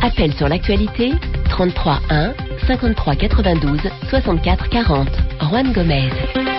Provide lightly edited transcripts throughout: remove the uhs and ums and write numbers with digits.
Appel sur l'actualité, 33 1 53 92 64 40. Juan Gomez.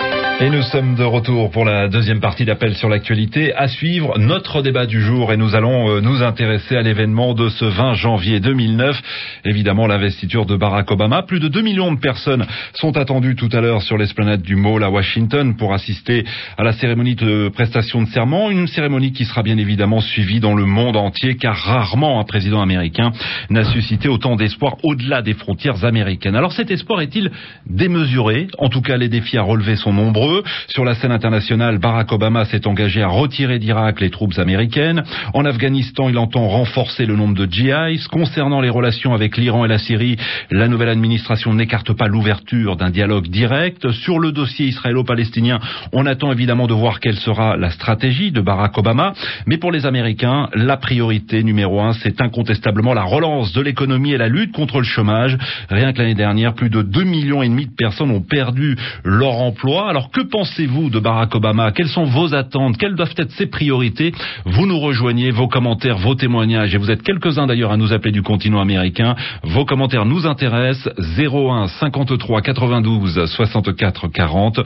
Et nous sommes de retour pour la deuxième partie d'Appel sur l'actualité. À suivre notre débat du jour et nous allons nous intéresser à l'événement de ce 20 janvier 2009. Évidemment, l'investiture de Barack Obama. Plus de 2 millions de personnes sont attendues tout à l'heure sur l'esplanade du Mall à Washington pour assister à la cérémonie de prestation de serment. Une cérémonie qui sera bien évidemment suivie dans le monde entier car rarement un président américain n'a suscité autant d'espoir au-delà des frontières américaines. Alors cet espoir est-il démesuré? En tout cas, les défis à relever sont nombreux. Sur la scène internationale, Barack Obama s'est engagé à retirer d'Irak les troupes américaines. En Afghanistan, il entend renforcer le nombre de GIs. Concernant les relations avec l'Iran et la Syrie, la nouvelle administration n'écarte pas l'ouverture d'un dialogue direct. Sur le dossier israélo-palestinien, on attend évidemment de voir quelle sera la stratégie de Barack Obama. Mais pour les Américains, la priorité numéro 1, c'est incontestablement la relance de l'économie et la lutte contre le chômage. Rien que l'année dernière, plus de 2,5 millions de personnes ont perdu leur emploi. Alors que pensez-vous de Barack Obama? Quelles sont vos attentes? Quelles doivent être ses priorités? Vous nous rejoignez, vos commentaires, vos témoignages, et vous êtes quelques-uns d'ailleurs à nous appeler du continent américain. Vos commentaires nous intéressent. 01 53 92 64 40,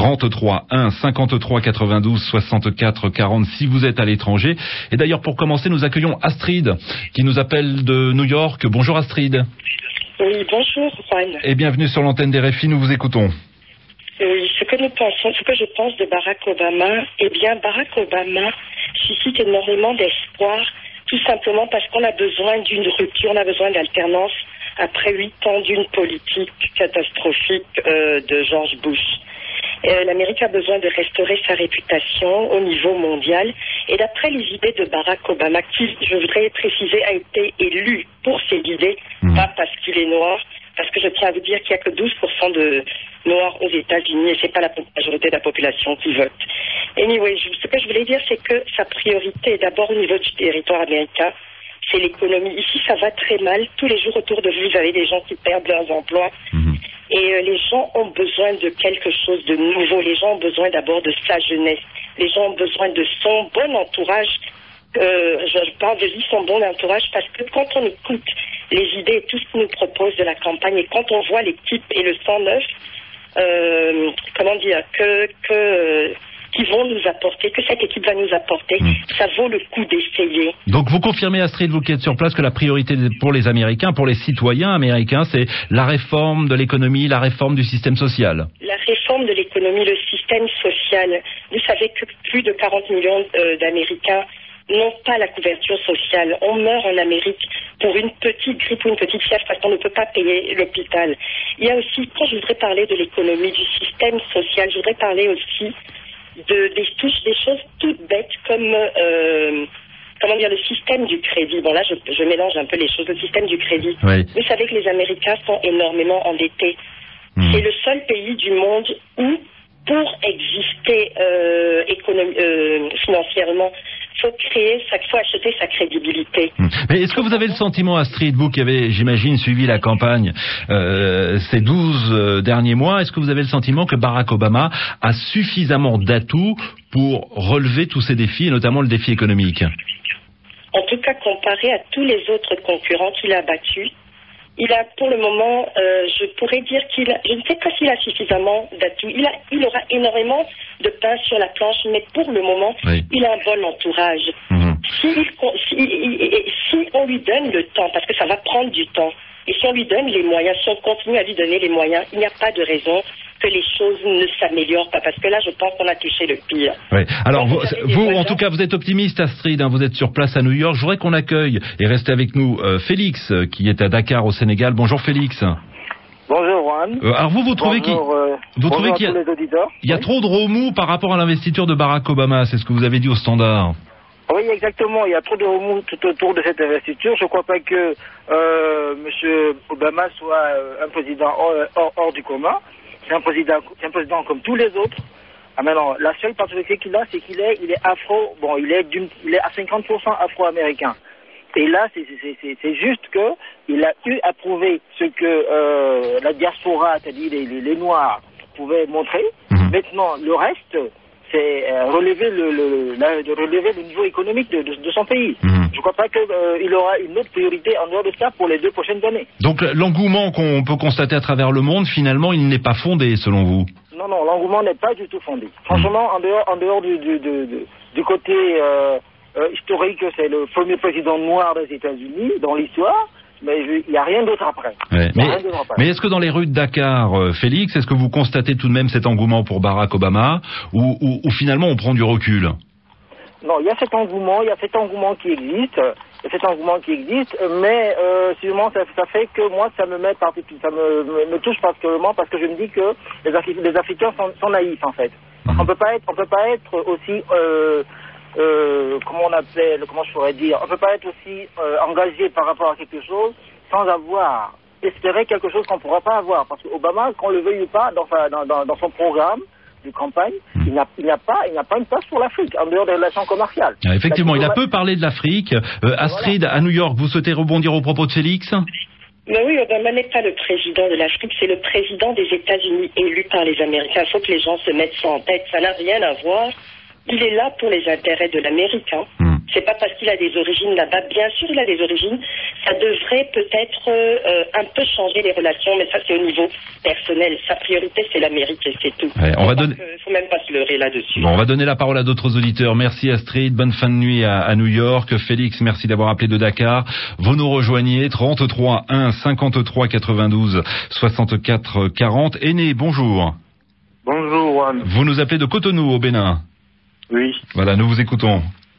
33 1 53 92 64 40 si vous êtes à l'étranger. Et d'ailleurs, pour commencer, nous accueillons Astrid qui nous appelle de New York. Bonjour Astrid. Oui, bonjour Juan. Et bienvenue sur l'antenne des RFI, nous vous écoutons. Oui, ce que je pense de Barack Obama, eh bien, Barack Obama suscite énormément d'espoir, tout simplement parce qu'on a besoin d'une rupture, on a besoin d'alternance après 8 ans d'une politique catastrophique de George Bush. L'Amérique a besoin de restaurer sa réputation au niveau mondial. Et d'après les idées de Barack Obama, qui, je voudrais préciser, a été élu pour ses idées, pas parce qu'il est noir, parce que je tiens à vous dire qu'il n'y a que 12% de noirs aux États-Unis et c'est pas la majorité de la population qui vote. Anyway, ce que je voulais dire, c'est que sa priorité est d'abord au niveau du territoire américain. C'est l'économie. Ici, ça va très mal. Tous les jours autour de vous, vous avez des gens qui perdent leurs emplois. Et les gens ont besoin de quelque chose de nouveau. Les gens ont besoin d'abord de sa jeunesse. Les gens ont besoin de son bon entourage. Je parle de lui, son bon entourage, parce que quand on écoute les idées et tout ce qu'il nous propose de la campagne, et quand on voit l'équipe et le 109, qui vont nous apporter, que cette équipe va nous apporter, ça vaut le coup d'essayer. Donc vous confirmez, Astrid, vous qui êtes sur place, que la priorité pour les Américains, pour les citoyens américains, c'est la réforme de l'économie, la réforme du système social. La réforme de l'économie, le système social. Vous savez que plus de 40 millions d'Américains n'ont pas la couverture sociale. On meurt en Amérique pour une petite grippe ou une petite fièvre parce qu'on ne peut pas payer l'hôpital. Il y a aussi, quand je voudrais parler de l'économie, du système social, je voudrais parler aussi des choses toutes bêtes comme le système du crédit. Bon là, je mélange un peu les choses. Le système du crédit. Oui. Vous savez que les Américains sont énormément endettés. C'est le seul pays du monde où, pour exister financièrement, faut acheter sa crédibilité. Mais est-ce que vous avez le sentiment, Astrid, vous qui avez, j'imagine, suivi la campagne ces 12 derniers mois, est-ce que vous avez le sentiment que Barack Obama a suffisamment d'atouts pour relever tous ces défis, et notamment le défi économique? En tout cas, comparé à tous les autres concurrents qu'il a battus, il a, pour le moment, je pourrais dire je ne sais pas s'il a suffisamment d'atouts. Il aura énormément de pain sur la planche, mais pour le moment, il a un bon entourage. Si on lui donne le temps, parce que ça va prendre du temps, et si on lui donne les moyens, si on continue à lui donner les moyens, il n'y a pas de raison que les choses ne s'améliorent pas, parce que là, je pense qu'on a touché le pire. Oui. Alors, vous en tout cas, vous êtes optimiste, Astrid, vous êtes sur place à New York. Je voudrais qu'on accueille, et restez avec nous, Félix, qui est à Dakar, au Sénégal. Bonjour, Félix. Bonjour, Juan. Alors, vous trouvez qu'il y a trop de remous par rapport à l'investiture de Barack Obama, c'est ce que vous avez dit au Standard. Oui, exactement. Il y a trop de remous tout autour de cette investiture. Je ne crois pas que M. Obama soit un président hors du commun. C'est un président comme tous les autres. Ah, maintenant, la seule particularité qu'il a, c'est qu'il est afro. Bon, il est à 50% afro-américain. Et là, c'est juste que il a eu à prouver ce que la diaspora, c'est-à-dire les Noirs, pouvaient montrer. Maintenant, le reste, c'est relever le niveau économique de son pays. Je ne crois pas qu'il aura une autre priorité en dehors de ça pour les 2 prochaines années. Donc l'engouement qu'on peut constater à travers le monde, finalement, il n'est pas fondé, selon vous? Non, l'engouement n'est pas du tout fondé. Franchement, en dehors du côté historique, c'est le premier président noir des États-Unis dans l'histoire. Mais il n'y a rien d'autre après. Ouais. Mais est-ce que dans les rues de Dakar, Félix, est-ce que vous constatez tout de même cet engouement pour Barack Obama ou finalement on prend du recul? Non, il y a cet engouement qui existe. Mais sûrement ça fait que moi ça me touche particulièrement parce que je me dis que les Africains sont naïfs en fait. On peut pas être aussi comment je pourrais dire, on peut pas être aussi engagé par rapport à quelque chose sans avoir espéré quelque chose qu'on ne pourra pas avoir. Parce qu'Obama, qu'on le veuille ou pas, dans son programme de campagne, il n'a pas une place pour l'Afrique, en dehors des relations commerciales. Ah, effectivement, il a peu parlé de l'Afrique. Astrid, à New York, vous souhaitez rebondir au propos de Félix? Mais oui, Obama n'est pas le président de l'Afrique, c'est le président des États-Unis élu par les Américains. Il faut que les gens se mettent ça en tête, ça n'a rien à voir. Il est là pour les intérêts de l'Américain. C'est pas parce qu'il a des origines là-bas. Bien sûr, il a des origines. Ça devrait peut-être un peu changer les relations, mais ça, c'est au niveau personnel. Sa priorité, c'est l'Amérique et c'est tout. Ouais, faut même pas se leurrer là-dessus. Bon, on va donner la parole à d'autres auditeurs. Merci Astrid. Bonne fin de nuit à New York. Félix, merci d'avoir appelé de Dakar. Vous nous rejoignez 33 1 53 92 64 40. Aîné, bonjour. Bonjour, Juan. Vous nous appelez de Cotonou, au Bénin. Oui. Voilà, nous vous écoutons.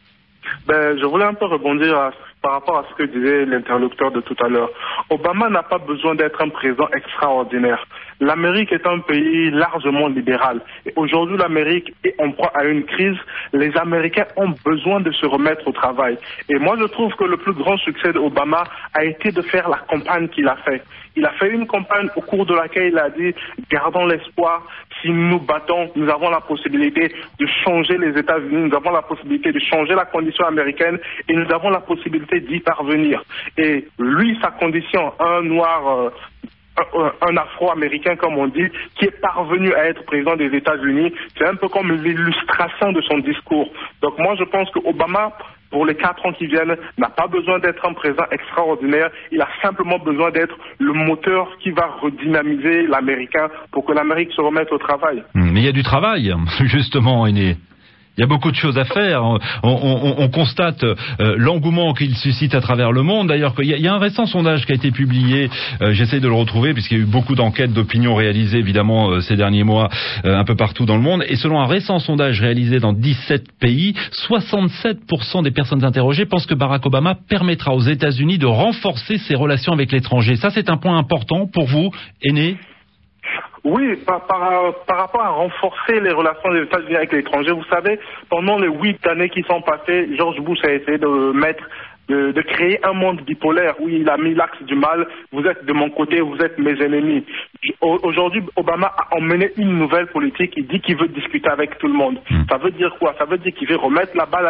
Je voulais un peu rebondir par rapport à ce que disait l'interlocuteur de tout à l'heure. Obama n'a pas besoin d'être un président extraordinaire. L'Amérique est un pays largement libéral. Et aujourd'hui, l'Amérique est en proie à une crise. Les Américains ont besoin de se remettre au travail. Et moi, je trouve que le plus grand succès d'Obama a été de faire la campagne qu'il a fait. Il a fait une campagne au cours de laquelle il a dit « Gardons l'espoir. Si nous nous battons, nous avons la possibilité de changer les États-Unis, nous avons la possibilité de changer la condition américaine et nous avons la possibilité d'y parvenir. » Et lui, sa condition, un noir... un afro-américain, comme on dit, qui est parvenu à être président des États-Unis, c'est un peu comme l'illustration de son discours. Donc moi, je pense que Obama, pour les 4 ans qui viennent, n'a pas besoin d'être un président extraordinaire. Il a simplement besoin d'être le moteur qui va redynamiser l'Américain pour que l'Amérique se remette au travail. Mais il y a du travail, justement, Aîné. Il y a beaucoup de choses à faire. On constate l'engouement qu'il suscite à travers le monde. D'ailleurs, il y a un récent sondage qui a été publié. J'essaie de le retrouver puisqu'il y a eu beaucoup d'enquêtes d'opinion réalisées évidemment ces derniers mois un peu partout dans le monde. Et selon un récent sondage réalisé dans 17 pays, 67% des personnes interrogées pensent que Barack Obama permettra aux États-Unis de renforcer ses relations avec l'étranger. Ça, c'est un point important pour vous, Aîné? Oui, par rapport à renforcer les relations des États-Unis avec l'étranger, vous savez, pendant les 8 années qui sont passées, George Bush a essayé de créer un monde bipolaire où il a mis l'axe du mal, vous êtes de mon côté, vous êtes mes ennemis. Aujourd'hui, Obama a emmené une nouvelle politique, il dit qu'il veut discuter avec tout le monde. Ça veut dire quoi? Ça veut dire qu'il veut remettre la balle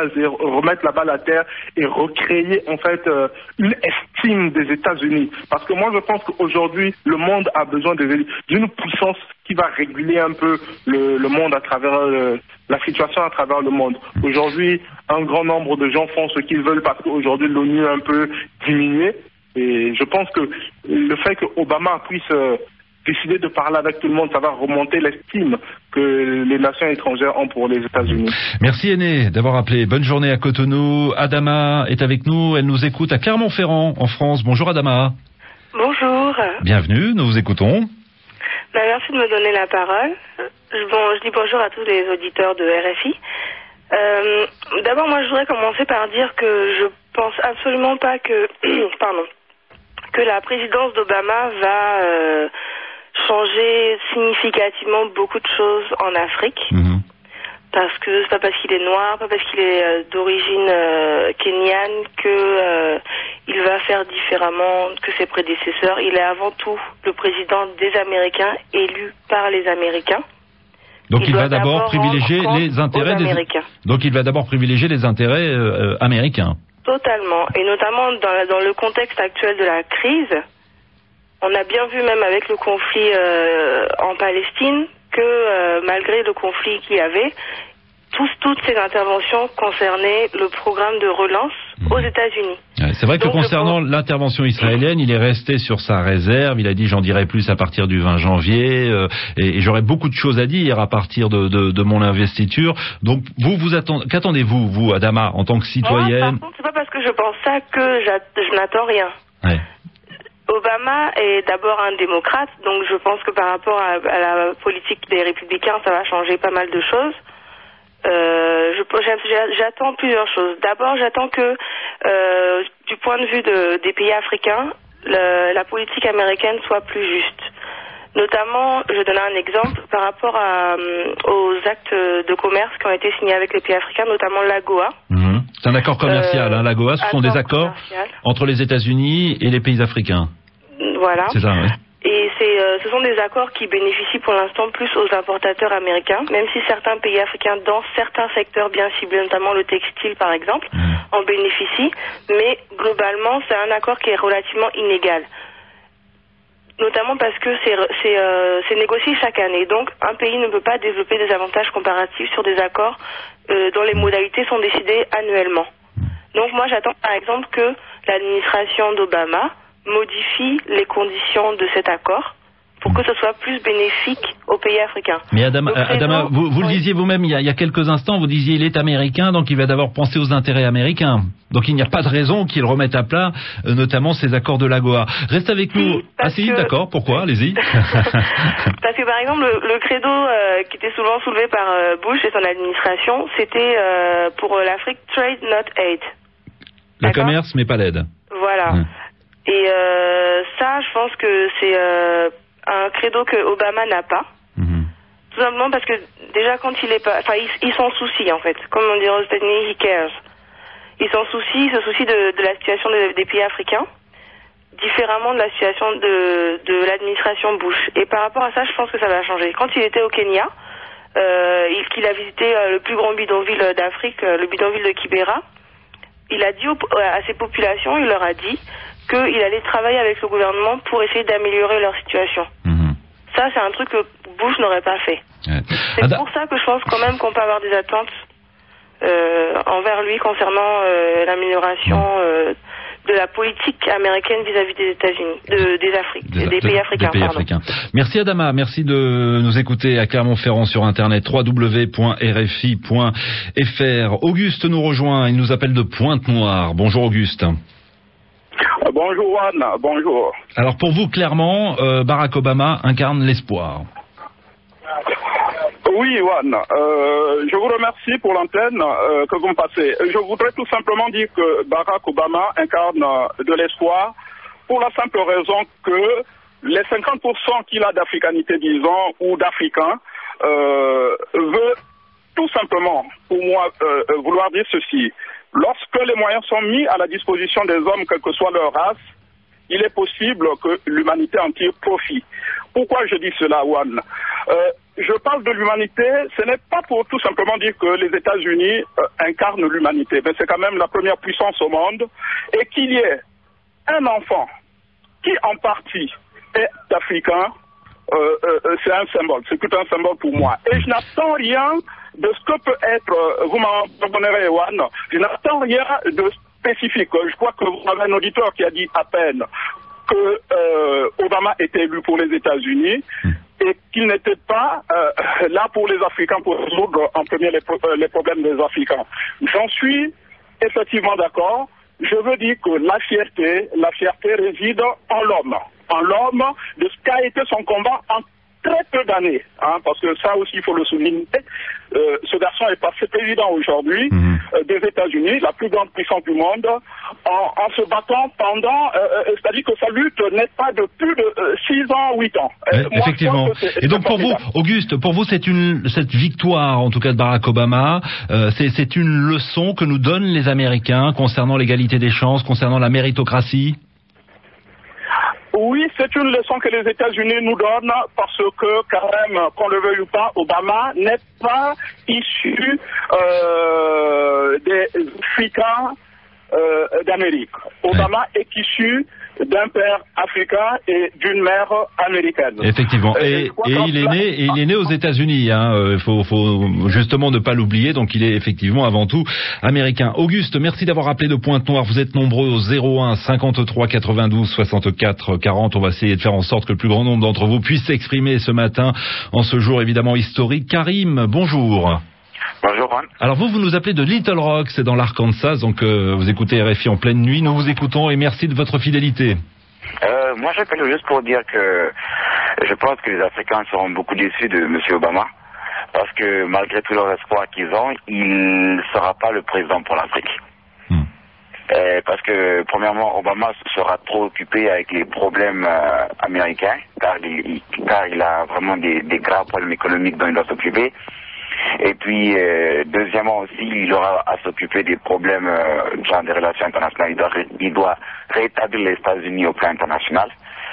à terre et recréer en fait une estime des États-Unis. Parce que moi je pense qu'aujourd'hui, le monde a besoin d'une puissance qui va réguler un peu le monde à travers la situation à travers le monde. Aujourd'hui, un grand nombre de gens font ce qu'ils veulent parce qu'aujourd'hui l'ONU est un peu diminuée. Et je pense que le fait que Obama puisse décider de parler avec tout le monde, ça va remonter l'estime que les nations étrangères ont pour les États-Unis. Merci Aîné d'avoir appelé. Bonne journée à Cotonou. Adama est avec nous. Elle nous écoute à Clermont-Ferrand en France. Bonjour Adama. Bonjour. Bienvenue, nous vous écoutons. Merci de me donner la parole. Je dis bonjour à tous les auditeurs de RFI. D'abord, moi, je voudrais commencer par dire que je pense absolument pas que, que la présidence d'Obama va changer significativement beaucoup de choses en Afrique. Parce que c'est pas parce qu'il est noir, pas parce qu'il est d'origine kenyane que il va faire différemment que ses prédécesseurs. Il est avant tout le président des Américains, élu par les Américains. Donc il va d'abord privilégier les intérêts des Américains. Donc il va d'abord privilégier les intérêts américains. Totalement, et notamment dans le contexte actuel de la crise, on a bien vu même avec le conflit en Palestine que malgré le conflit qu'il y avait, toutes ces interventions concernaient le programme de relance aux États-Unis. Ouais, c'est vrai que concernant l'intervention israélienne, il est resté sur sa réserve. Il a dit j'en dirai plus à partir du 20 janvier et j'aurai beaucoup de choses à dire à partir de mon investiture. Donc vous attendez, qu'attendez-vous, vous, Adama, en tant que citoyenne? Par contre, c'est pas parce que je pense ça que je n'attends rien. Ouais. Obama est d'abord un démocrate, donc je pense que par rapport à la politique des républicains, ça va changer pas mal de choses. J'attends plusieurs choses. D'abord, j'attends que, du point de vue des pays africains, la politique américaine soit plus juste. Notamment, je donne un exemple par rapport aux actes de commerce qui ont été signés avec les pays africains, notamment l'AGOA. Mmh. C'est un accord commercial, l'AGOA. Ce sont des accords entre les États-Unis et les pays africains. Voilà. C'est ça, oui. Et ce sont des accords qui bénéficient pour l'instant plus aux importateurs américains, même si certains pays africains, dans certains secteurs bien ciblés, notamment le textile par exemple, en bénéficient. Mais globalement, c'est un accord qui est relativement inégal. Notamment parce que c'est négocié chaque année. Donc, un pays ne peut pas développer des avantages comparatifs sur des accords dont les modalités sont décidées annuellement. Donc, moi, j'attends par exemple que l'administration d'Obama modifie les conditions de cet accord pour que ce soit plus bénéfique aux pays africains. Mais Adama, vous le disiez vous-même il y a quelques instants, vous disiez il est américain, donc il va d'abord penser aux intérêts américains. Donc il n'y a pas de raison qu'il remette à plat, notamment ces accords de l'AGOA. Reste avec nous. D'accord, pourquoi? Allez-y. Parce que par exemple, le credo qui était souvent soulevé par Bush et son administration, c'était pour l'Afrique, trade not aid. Le commerce, mais pas l'aide. Voilà. Et ça, je pense que c'est un credo que Obama n'a pas. Tout simplement parce que déjà quand il est pas, enfin il s'en soucie en fait. Comme on dirait aux États-Unis, he cares. Il se soucie de la situation des pays africains, différemment de la situation de l'administration Bush. Et par rapport à ça, je pense que ça va changer. Quand il était au Kenya, qu'il a visité le plus grand bidonville d'Afrique, le bidonville de Kibera, il a dit à ses populations, il leur a dit qu'il allait travailler avec le gouvernement pour essayer d'améliorer leur situation. Ça, c'est un truc que Bush n'aurait pas fait. C'est pour ça que je pense quand même qu'on peut avoir des attentes envers lui concernant l'amélioration de la politique américaine vis-à-vis des États-Unis, des pays africains. Merci Adama, merci de nous écouter à Clermont-Ferrand sur internet www.rfi.fr. Auguste nous rejoint, il nous appelle de Pointe-Noire. Bonjour Auguste. Bonjour Juan, bonjour. Alors pour vous, clairement, Barack Obama incarne l'espoir. Oui, Juan, je vous remercie pour l'antenne que vous me passez. Je voudrais tout simplement dire que Barack Obama incarne de l'espoir pour la simple raison que les 50% qu'il a d'africanité, disons, ou d'africains, veut tout simplement, pour moi, vouloir dire ceci. Lorsque les moyens sont mis à la disposition des hommes, quelle que soit leur race, il est possible que l'humanité en tire profit. Pourquoi je dis cela, Juan? Je parle de l'humanité, ce n'est pas pour tout simplement dire que les États-Unis incarnent l'humanité, mais c'est quand même la première puissance au monde, et qu'il y ait un enfant qui en partie est africain, c'est un symbole, c'est tout un symbole pour moi. Et je n'attends rien de ce que peut être, vous m'en pardonnerez, Juan, je n'attends rien de spécifique. Je crois que vous avez un auditeur qui a dit à peine que Obama était élu pour les États-Unis et qu'il n'était pas là pour les Africains pour résoudre en premier les problèmes des Africains. J'en suis effectivement d'accord. Je veux dire que la fierté réside en l'homme, de ce qu'a été son combat en très peu d'années, parce que ça aussi il faut le souligner. Ce garçon est passé président aujourd'hui des États-Unis, la plus grande puissance du monde, en se battant pendant, c'est-à-dire que sa lutte n'est pas de plus de 6 ans, 8 ans. Effectivement. Et donc pour vous, Auguste, pour vous cette victoire, en tout cas de Barack Obama, c'est une leçon que nous donnent les Américains concernant l'égalité des chances, concernant la méritocratie? Oui, c'est une leçon que les États-Unis nous donnent parce que, quand même, qu'on le veuille ou pas, Obama n'est pas issu des Africains d'Amérique. Obama est issu d'un père africain et d'une mère américaine. Effectivement. Et il est né aux États-Unis. Il faut justement ne pas l'oublier. Donc il est effectivement avant tout américain. Auguste, merci d'avoir appelé de Pointe-Noire. Vous êtes nombreux au 01 53 92 64 40. On va essayer de faire en sorte que le plus grand nombre d'entre vous puisse s'exprimer ce matin en ce jour évidemment historique. Karim, bonjour. Bonjour Juan. Alors vous nous appelez de Little Rock, c'est dans l'Arkansas, donc vous écoutez RFI en pleine nuit, nous vous écoutons et merci de votre fidélité. Moi j'appelle juste pour dire que je pense que les Africains seront beaucoup déçus de M. Obama, parce que malgré tous leurs espoirs qu'ils ont, il ne sera pas le président pour l'Afrique. Parce que premièrement, Obama sera trop occupé avec les problèmes américains, car il a vraiment des graves problèmes économiques dont il doit s'occuper. Et puis, deuxièmement aussi, il aura à s'occuper des problèmes genre des relations internationales. Il doit rétablir les États-Unis au plan international.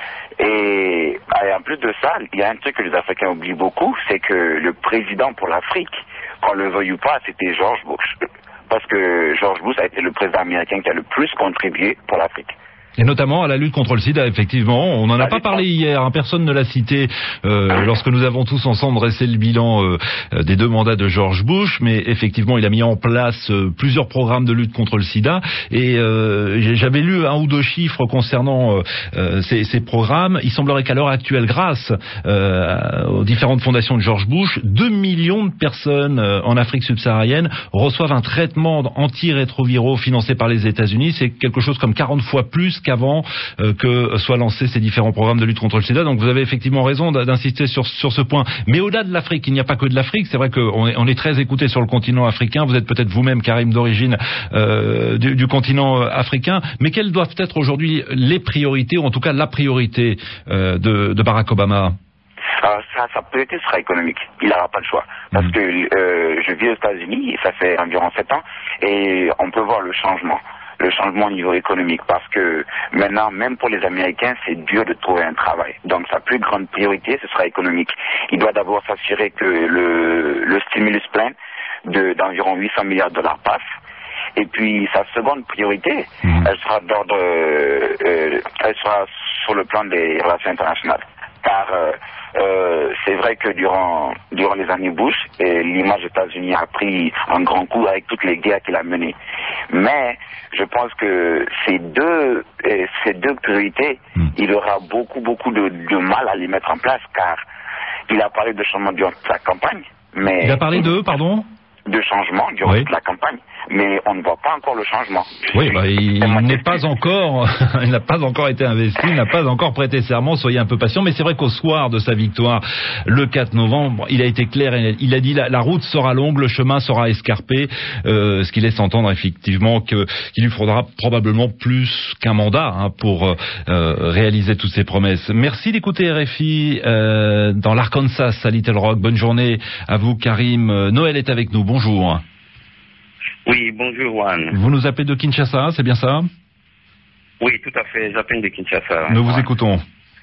Et en plus de ça, il y a un truc que les Africains oublient beaucoup, c'est que le président pour l'Afrique, qu'on le veuille ou pas, c'était George Bush. Parce que George Bush a été le président américain qui a le plus contribué pour l'Afrique. Et notamment à la lutte contre le sida, effectivement. On n'en a pas parlé hier, personne ne l'a cité lorsque nous avons tous ensemble dressé le bilan des 2 mandats de George Bush, mais effectivement il a mis en place plusieurs programmes de lutte contre le sida, et j'avais lu 1 ou 2 chiffres concernant ces programmes. Il semblerait qu'à l'heure actuelle, grâce aux différentes fondations de George Bush, 2 millions de personnes en Afrique subsaharienne reçoivent un traitement antirétroviraux financé par les États-Unis. C'est quelque chose comme 40 fois plus qu'avant que soient lancés ces différents programmes de lutte contre le sida. Donc vous avez effectivement raison d'insister sur ce point. Mais au-delà de l'Afrique, il n'y a pas que de l'Afrique. C'est vrai qu'on est très écouté sur le continent africain. Vous êtes peut-être vous-même, Karim, d'origine du continent africain. Mais quelles doivent être aujourd'hui les priorités, ou en tout cas la priorité de Barack Obama? Sa priorité sera économique. Il n'aura pas le choix. Parce que je vis aux États-Unis, ça fait environ 7 ans, et on peut voir le changement au niveau économique, parce que maintenant, même pour les Américains, c'est dur de trouver un travail. Donc sa plus grande priorité, ce sera économique. Il doit d'abord s'assurer que le stimulus plan d'environ 800 milliards de dollars passe. Et puis sa seconde priorité, elle sera sur le plan des relations internationales. Car c'est vrai que durant les années Bush, l'image des États-Unis a pris un grand coup avec toutes les guerres qu'il a menées. Mais je pense que ces deux priorités, il aura beaucoup de mal à les mettre en place, car il a parlé de changement durant sa campagne. Mais il a parlé de changement durant toute la campagne, mais on ne voit pas encore le changement. Oui, il n'a pas encore été investi, il n'a pas encore prêté serment, soyez un peu patient, mais c'est vrai qu'au soir de sa victoire, le 4 novembre, il a été clair, il a dit la route sera longue, le chemin sera escarpé, ce qui laisse entendre effectivement qu'il lui faudra probablement plus qu'un mandat pour réaliser toutes ces promesses. Merci d'écouter RFI dans l'Arkansas à Little Rock. Bonne journée à vous, Karim. Noël est avec nous. Bonjour. Oui, bonjour Juan. Vous nous appelez de Kinshasa, c'est bien ça? Oui, tout à fait, j'appelle de Kinshasa. Nous vous écoutons.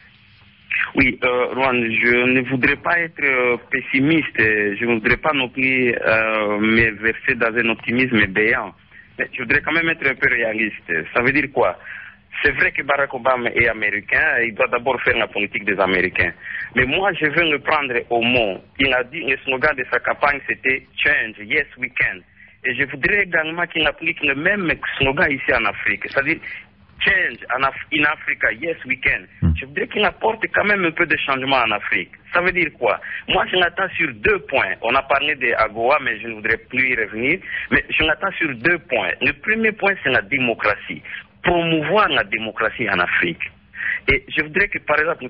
Oui, Juan, je ne voudrais pas être pessimiste, je ne voudrais pas non plus me verser dans un optimisme béant, mais je voudrais quand même être un peu réaliste. Ça veut dire quoi? C'est vrai que Barack Obama est américain, il doit d'abord faire la politique des Américains. Mais moi, je veux le prendre au mot. Il a dit, le slogan de sa campagne, c'était « Change, yes we can ». Et je voudrais également qu'il applique le même slogan ici en Afrique. C'est-à-dire « Change in Africa, yes we can ». Je voudrais qu'il apporte quand même un peu de changement en Afrique. Ça veut dire quoi? Moi, je l'attends sur 2 points. On a parlé de AGOA, mais je ne voudrais plus y revenir. Mais je l'attends sur 2 points. Le premier point, c'est la démocratie. Promouvoir la démocratie en Afrique. Et je voudrais que, par exemple,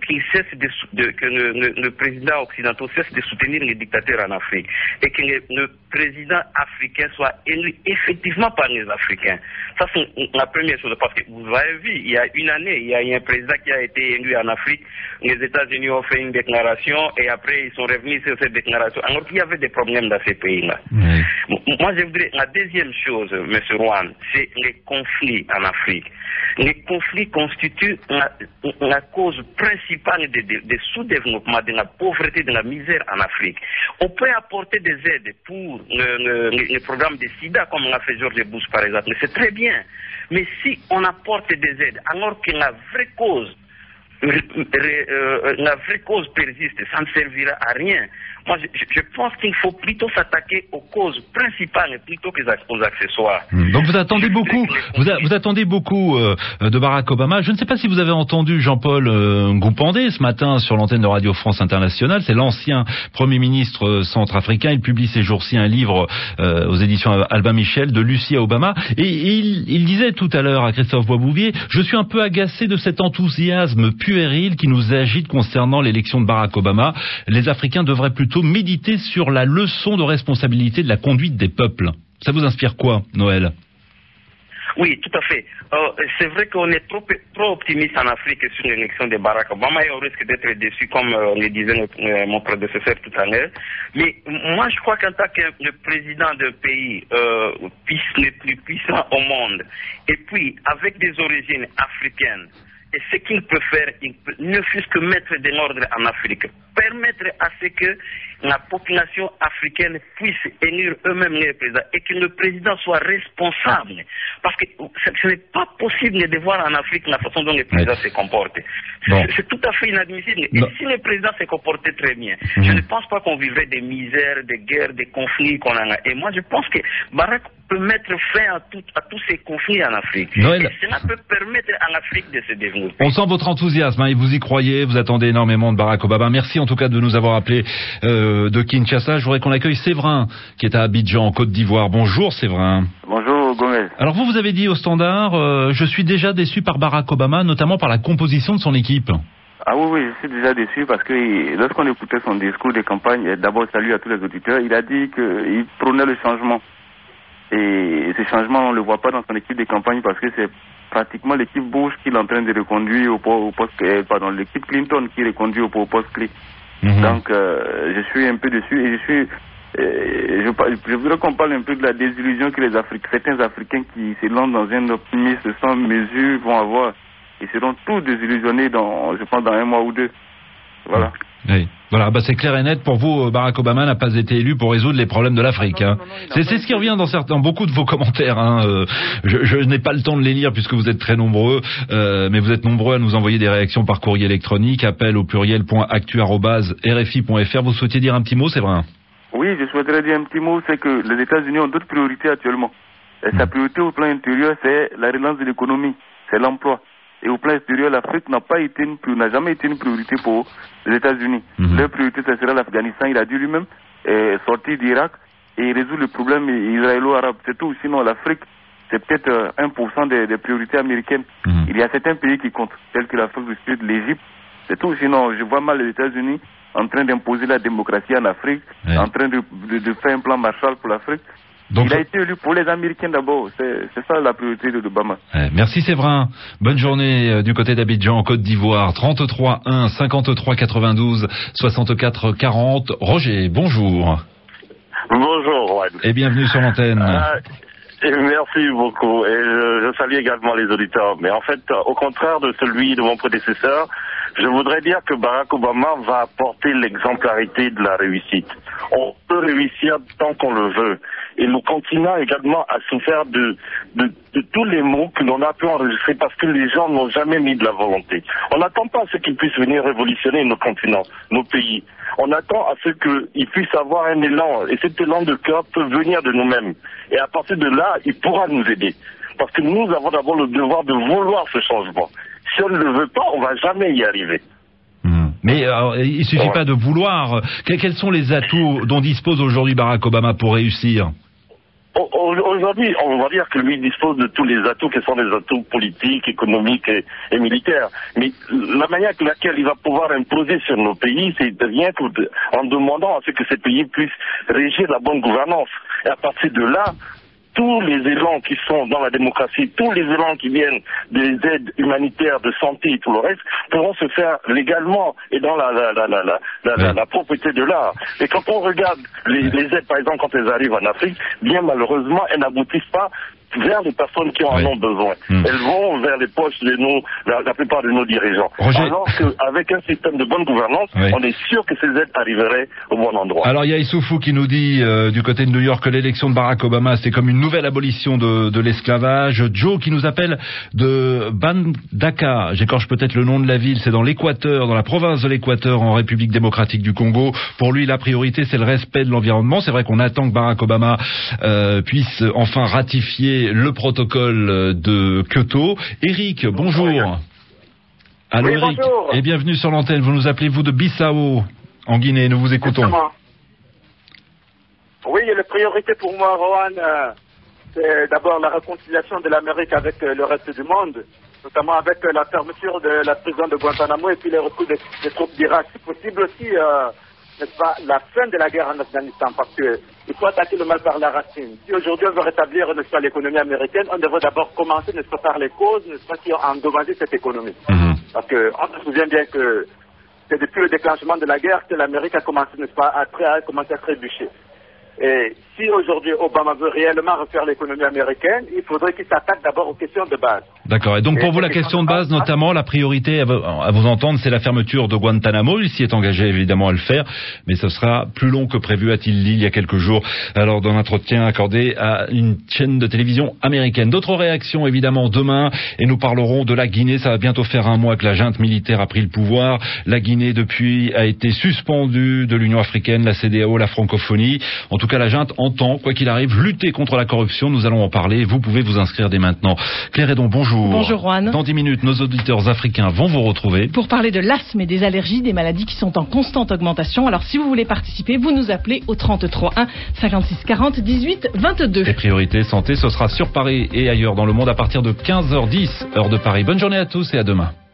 que le président occidental cesse de soutenir les dictateurs en Afrique et que le président africain soit élu effectivement par les Africains. Ça, c'est la première chose. Parce que vous avez vu, il y a une année, il y a un président qui a été élu en Afrique. Les États-Unis ont fait une déclaration et après, ils sont revenus sur cette déclaration. Alors qu'il y avait des problèmes dans ces pays-là. Moi, je voudrais... La deuxième chose, M. Juan, c'est les conflits en Afrique. Les conflits constituent la cause principale des sous-développement, de la pauvreté, de la misère en Afrique. On peut apporter des aides pour le programme de SIDA, comme l'a fait George Bush par exemple, c'est très bien. Mais si on apporte des aides, alors que la vraie cause persiste, ça ne servira à rien. Moi, je pense qu'il faut plutôt s'attaquer aux causes principales plutôt qu'aux accessoires. Donc vous attendez beaucoup, vous attendez beaucoup de Barack Obama. Je ne sais pas si vous avez entendu Jean-Paul Ngoupandé ce matin sur l'antenne de Radio France Internationale. C'est l'ancien Premier ministre centrafricain. Il publie ces jours-ci un livre aux éditions Albin Michel de Lucie à Obama. Et il disait tout à l'heure à Christophe Boisbouvier, je suis un peu agacé de cet enthousiasme puéril qui nous agite concernant l'élection de Barack Obama. Les Africains devraient plutôt méditer sur la leçon de responsabilité de la conduite des peuples. Ça vous inspire quoi, Noël? Oui, tout à fait. C'est vrai qu'on est trop optimiste en Afrique sur l'élection de Barack Obama et on risque d'être déçu, comme le disait mon prédécesseur tout à l'heure. Mais moi, je crois qu'en tant que le président d'un pays le plus puissant au monde, et puis avec des origines africaines, et ce qu'il peut faire, il ne fût-ce que mettre de l'ordre en Afrique, permettre à ce que la population africaine puisse élire eux-mêmes les présidents et que le président soit responsable. Parce que ce n'est pas possible de voir en Afrique la façon dont les présidents se comportent. Bon. C'est tout à fait inadmissible. Et si le président se comportait très bien, je ne pense pas qu'on vivrait des misères, des guerres, des conflits qu'on en a. Et moi, je pense que Barack peut mettre fin à tous ces conflits en Afrique. Noël. Et cela peut permettre à l'Afrique de se développer. On sent votre enthousiasme, et vous y croyez, vous attendez énormément de Barack Obama. Merci en tout cas de nous avoir appelés de Kinshasa. Je voudrais qu'on accueille Séverin, qui est à Abidjan, en Côte d'Ivoire. Bonjour Séverin. Bonjour Gomez. Alors vous avez dit au Standard, je suis déjà déçu par Barack Obama, notamment par la composition de son équipe. Ah oui, je suis déjà déçu parce que lorsqu'on écoutait son discours de campagne, d'abord salut à tous les auditeurs, il a dit qu'il prônait le changement. Et ce changement, on ne le voit pas dans son équipe de campagne parce que c'est pratiquement l'équipe Bush qui est en train de reconduire au poste, l'équipe Clinton qui reconduit au poste clé. Donc, je suis un peu déçu et je voudrais qu'on parle un peu de la désillusion que certains Africains qui se lancent dans un optimisme sans mesure vont avoir. Ils seront tous désillusionnés je pense, dans un mois ou deux. Voilà. Oui. Voilà, c'est clair et net. Pour vous, Barack Obama n'a pas été élu pour résoudre les problèmes de l'Afrique. C'est ce qui revient dans beaucoup de vos commentaires. Je n'ai pas le temps de les lire puisque vous êtes très nombreux, mais vous êtes nombreux à nous envoyer des réactions par courrier électronique, appel au pluriel.actu@rfi.fr. Vous souhaitiez dire un petit mot, c'est vrai? Oui, je souhaiterais dire un petit mot, c'est que les États-Unis ont d'autres priorités actuellement. Et sa priorité au plan intérieur, c'est la relance de l'économie, c'est l'emploi. Et au plan extérieur, l'Afrique n'a jamais été une priorité pour les États-Unis. Leur priorité, ça sera l'Afghanistan. Il a dû lui-même sortir d'Irak et résoudre le problème israélo-arabe. C'est tout. Sinon, l'Afrique, c'est peut-être 1% des priorités américaines. Il y a certains pays qui comptent, tels que l'Afrique du Sud, l'Égypte. C'est tout. Sinon, je vois mal les États-Unis en train d'imposer la démocratie en Afrique, en train de faire un plan Marshall pour l'Afrique. Donc, il a été élu pour les Américains d'abord. C'est ça la priorité d'Obama. Merci Séverin. Bonne journée du côté d'Abidjan, en Côte d'Ivoire. 33 1 53 92 64 40. Roger, bonjour. Bonjour, Juan. Et bienvenue sur l'antenne. Et merci beaucoup. Et je salue également les auditeurs. Mais en fait, au contraire de celui de mon prédécesseur, je voudrais dire que Barack Obama va apporter l'exemplarité de la réussite. On peut réussir tant qu'on le veut. Et nous continuons également à souffrir de tous les maux que l'on a pu enregistrer parce que les gens n'ont jamais mis de la volonté. On n'attend pas à ce qu'ils puissent venir révolutionner nos continents, nos pays. On attend à ce qu'ils puissent avoir un élan. Et cet élan de cœur peut venir de nous-mêmes. Et à partir de là, il pourra nous aider. Parce que nous avons d'abord le devoir de vouloir ce changement. Si on ne le veut pas, on ne va jamais y arriver. Mais il ne suffit pas de vouloir. Quels sont les atouts dont dispose aujourd'hui Barack Obama pour réussir ? Aujourd'hui, on va dire que lui dispose de tous les atouts qui sont des atouts politiques, économiques et militaires. Mais la manière avec laquelle il va pouvoir imposer sur nos pays, c'est rien qu'en demandant à ce que ces pays puissent régir la bonne gouvernance. Et à partir de là, tous les élans qui sont dans la démocratie, tous les élans qui viennent des aides humanitaires, de santé et tout le reste, pourront se faire légalement et dans la propriété de l'art. Et quand on regarde les aides, par exemple, quand elles arrivent en Afrique, bien malheureusement, elles n'aboutissent pas vers les personnes qui en ont besoin. Elles vont vers les poches de la plupart de nos dirigeants. Roger. Alors qu'avec un système de bonne gouvernance, on est sûr que ces aides arriveraient au bon endroit. Alors il y a Issoufou qui nous dit du côté de New York que l'élection de Barack Obama c'est comme une nouvelle abolition de l'esclavage. Joe qui nous appelle de Bandaka, j'écorche peut-être le nom de la ville, c'est dans l'Équateur, dans la province de l'Équateur en République démocratique du Congo. Pour lui la priorité c'est le respect de l'environnement. C'est vrai qu'on attend que Barack Obama puisse enfin ratifier le protocole de Kyoto. Eric, bonjour. Allô oui, Eric, bonjour. et bienvenue sur l'antenne. Vous nous appelez vous de Bissau, en Guinée, nous vous écoutons. Exactement. Oui, la priorité pour moi, Rohan, c'est d'abord la réconciliation de l'Amérique avec le reste du monde, notamment avec la fermeture de la prison de Guantanamo et puis le retour des troupes d'Irak. C'est possible aussi, n'est-ce pas, la fin de la guerre en Afghanistan, parce qu'il faut attaquer le mal par la racine. Si aujourd'hui on veut rétablir, n'est-ce pas, l'économie américaine, on devrait d'abord commencer, n'est-ce pas, par les causes, n'est-ce pas, qui ont endommagé cette économie. Parce qu'on se souvient bien que c'est depuis le déclenchement de la guerre que l'Amérique a commencé, n'est-ce pas, à trébucher. Et si aujourd'hui Obama veut réellement refaire l'économie américaine, il faudrait qu'il s'attaque d'abord aux questions de base. D'accord. Et donc pour vous, la question de base, notamment, la priorité, à vous entendre, c'est la fermeture de Guantanamo. Il s'y est engagé évidemment à le faire, mais ce sera plus long que prévu, a-t-il dit il y a quelques jours, lors d'un entretien accordé à une chaîne de télévision américaine. D'autres réactions évidemment demain, et nous parlerons de la Guinée. Ça va bientôt faire un mois que la junte militaire a pris le pouvoir. La Guinée depuis a été suspendue de l'Union africaine, la CEDEAO, la francophonie. En tout cas, la junte entend, quoi qu'il arrive, lutter contre la corruption. Nous allons en parler. Vous pouvez vous inscrire dès maintenant. Claire Hédon, bonjour. Bonjour Juan. Dans 10 minutes, nos auditeurs africains vont vous retrouver. Pour parler de l'asthme et des allergies, des maladies qui sont en constante augmentation. Alors si vous voulez participer, vous nous appelez au 33 1 56 40 18 22. Les priorités santé, ce sera sur Paris et ailleurs dans le monde à partir de 15h10, heure de Paris. Bonne journée à tous et à demain.